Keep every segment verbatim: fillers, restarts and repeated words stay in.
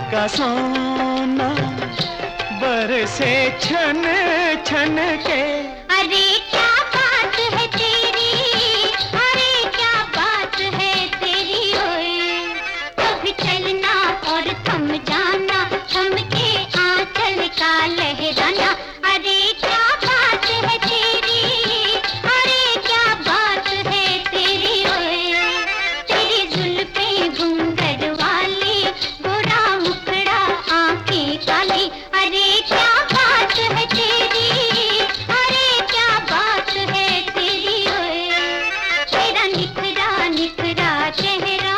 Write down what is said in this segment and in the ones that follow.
का सोना बरसे छन छन के। अरे क्या बात है तेरी, अरे क्या बात है तेरी, ओए कभी चलना और थम जाना, थम के आंचल का लहराना। अरे क्या बात है तेरी, अरे क्या बात है तेरी, ओए तेरी जुल्फें घुंघट वाली, गोरा मुखड़ा आंखें काली। अरे क्या बात है तेरी, अरे क्या बात है तेरी, ओए तेरा निखरा निखरा चेहरा।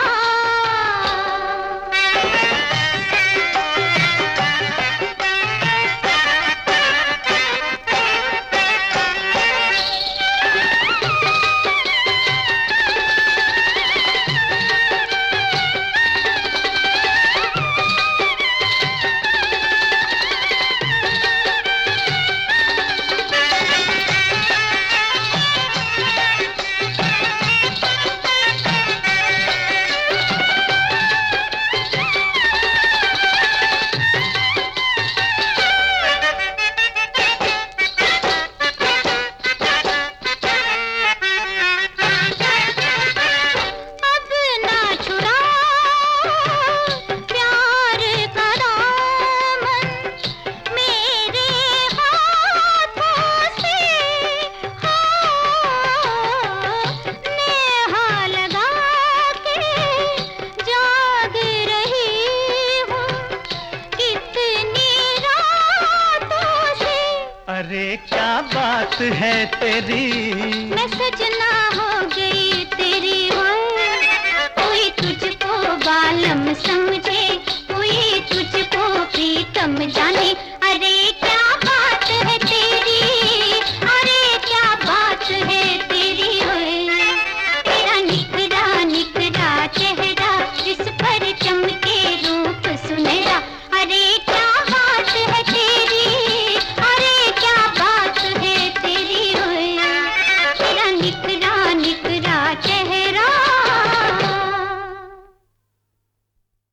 अरे क्या बात है तेरी, मैं सजना हो गई तेरी, हो कोई तुझको बालम समझ